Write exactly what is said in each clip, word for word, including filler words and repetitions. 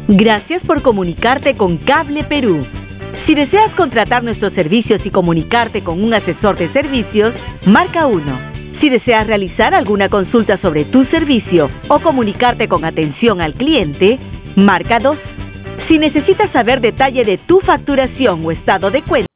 Gracias por comunicarte con Cable Perú. Si deseas contratar nuestros servicios y comunicarte con un asesor de servicios, marca uno. Si deseas realizar alguna consulta sobre tu servicio o comunicarte con atención al cliente, marca dos. Si necesitas saber detalle de tu facturación o estado de cuenta,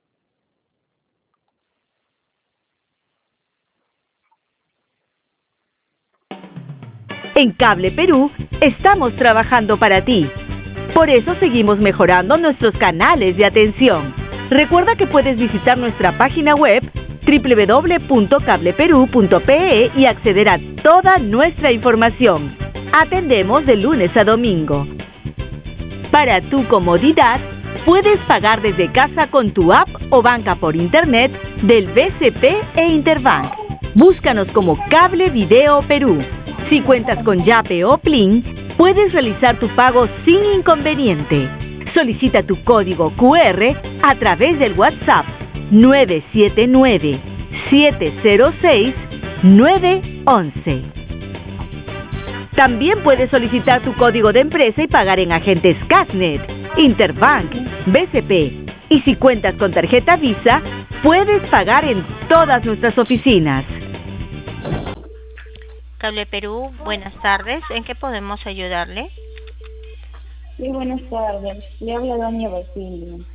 en Cable Perú estamos trabajando para ti. Por eso seguimos mejorando nuestros canales de atención. Recuerda que puedes visitar nuestra página web doble u doble u doble u punto cable perú punto pe e y acceder a toda nuestra información. Atendemos de lunes a domingo. Para tu comodidad, puedes pagar desde casa con tu app o banca por internet del B C P e Interbank. Búscanos como Cable Video Perú. Si cuentas con Yape o Plin, puedes realizar tu pago sin inconveniente. Solicita tu código cu erre a través del WhatsApp nueve siete nueve, siete cero seis, nueve uno. También puedes solicitar tu código de empresa y pagar en agentes Casnet, Interbank, B C P. Y si cuentas con tarjeta Visa, puedes pagar en todas nuestras oficinas. Cable Perú, buenas tardes. ¿En qué podemos ayudarle? Sí, buenas tardes. Le habla Doña Basilio.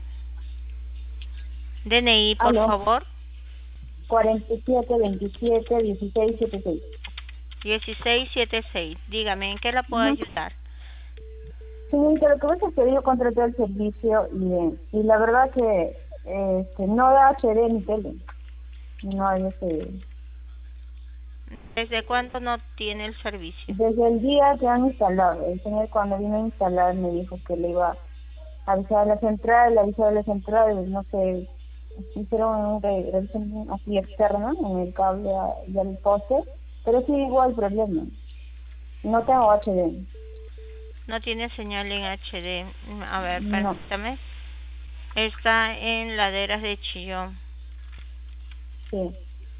D N I, por Aló. favor. cuarenta y siete, veintisiete, dieciséis, setenta y seis. dieciséis setenta y seis. Dígame, ¿en qué la puedo Ujú. ayudar? Señorita, lo que pasa es que yo contraté el servicio y, eh, y la verdad que este, no da H D ni tele. No hay ese... ¿Desde cuándo no tiene el servicio? Desde el día que han instalado, el señor cuando vino a instalar me dijo que le iba a avisar a la central, le avisó a la central, no sé, hicieron una revisión así externa en el cable a- y al poste, pero sí igual problema. No tengo H D. No tiene señal en H D. A ver, No. permítame. Está en Laderas de Chillón. Sí.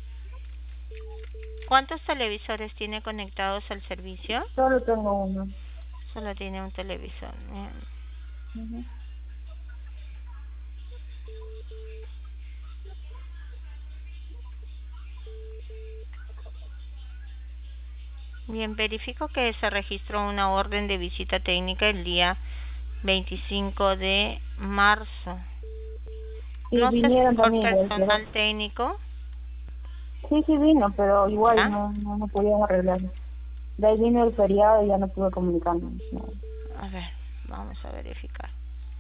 ¿Cuántos televisores tiene conectados al servicio? Solo tengo uno. Solo tiene un televisor. Bien. Ujú. Bien, verifico que se registró una orden de visita técnica el día veinticinco de marzo. Sí, No sé si vinieron por también. del- personal técnico. Sí, sí vino, pero igual ¿Ah? no, no, no pudieron arreglarlo. De ahí vino el feriado y ya no pude comunicarme. No. A ver, vamos a verificar.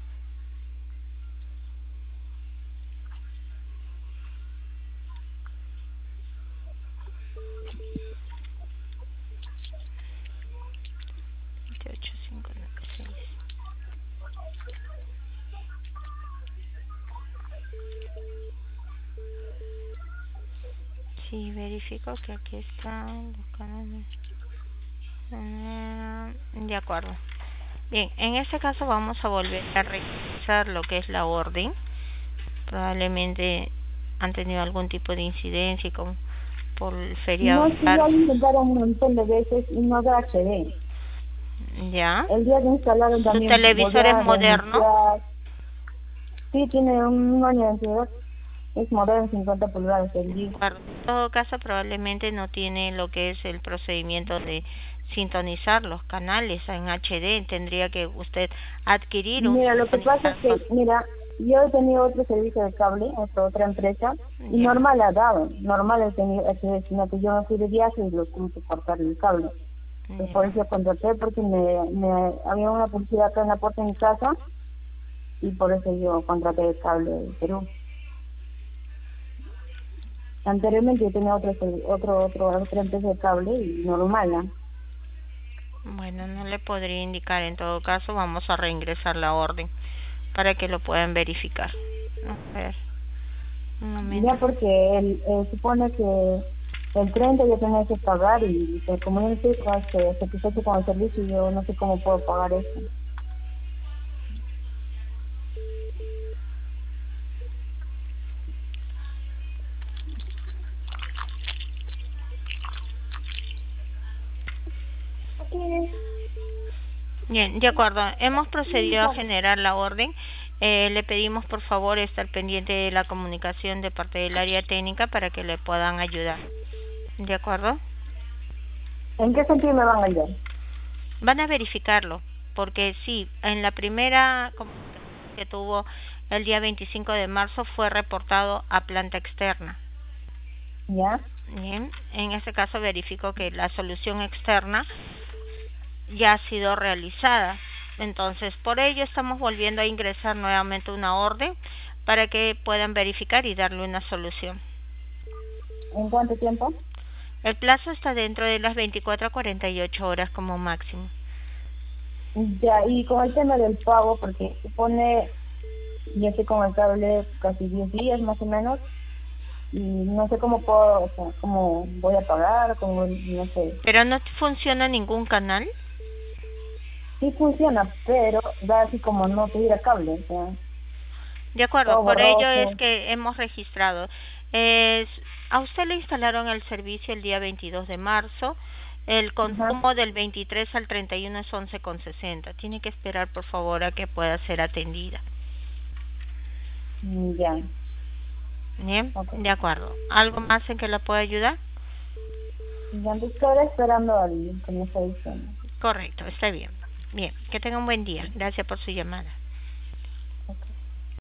veintiocho cinco noventa y seis. Sí, verifico que aquí está. buscando- eh, De acuerdo. Bien, en este caso vamos a volver a revisar lo que es la orden. Probablemente han tenido algún tipo de incidencia con, por el feriado. No, sí, ya lo intentaron un montón de veces y no da H D. ¿Ya? El día que instalaron ¿Su también televisor es volvieron a moderno? reiniciar. Sí, tiene un año de antigüedad. Es moderno, cincuenta pulgadas el día. Bueno, en todo caso, probablemente no tiene lo que es el procedimiento de sintonizar los canales en H D. Tendría que usted adquirir un Mira, lo que pasa es sintonizador. que, mira, yo he tenido otro servicio de cable, otra, otra empresa, y Ya. normal ha dado, normal he tenido H D, sino que yo me fui de viaje y lo tuve que cortar el cable. Pues por Ya. eso contraté, porque me, me había una publicidad acá en la puerta de mi casa, y por eso yo contraté el cable de Perú. Anteriormente yo tenía otro, servi- otro, otro, otra empresa de cable y normal, ¿no? Bueno, no le podría indicar. En todo caso, vamos a reingresar la orden para que lo puedan verificar. A ver, un momento. Ya porque él eh, supone que el treinta yo tenía que pagar y pues, como yo no estoy con, este, satisfecho con el servicio, yo no sé cómo puedo pagar eso. Bien, de acuerdo. Hemos procedido a generar la orden. Eh, le pedimos por favor estar pendiente de la comunicación de parte del área técnica para que le puedan ayudar. ¿De acuerdo? ¿En qué sentido me van a ayudar? Van a verificarlo, porque sí, en la primera comunicación que tuvo el día veinticinco de marzo fue reportado a planta externa. ¿Ya? Bien, en este caso verifico que la solución externa ya ha sido realizada. Entonces, por ello estamos volviendo a ingresar nuevamente una orden para que puedan verificar y darle una solución. ¿En cuánto tiempo? El plazo está dentro de las veinticuatro a cuarenta y ocho horas como máximo. Ya, y con el tema del pago, porque supone, yo sé con el cable casi diez días más o menos, y no sé cómo puedo, o sea, cómo voy a pagar, cómo, no sé. ¿Pero no funciona ningún canal? Sí funciona, pero da así como no tuviera cable, o sea. De acuerdo, Todo por ello borroso. es que hemos registrado. Es, a usted le instalaron el servicio el día veintidós de marzo. El consumo Ajá. del veintitrés al treinta y uno es once con sesenta. Tiene que esperar, por favor, a que pueda ser atendida. Mm, Ya, Bien, ok. de acuerdo. ¿Algo más en que la pueda ayudar? Ya entonces estoy esperando al que me está diciendo. Correcto, está bien. Bien, que tenga un buen día. Gracias por su llamada.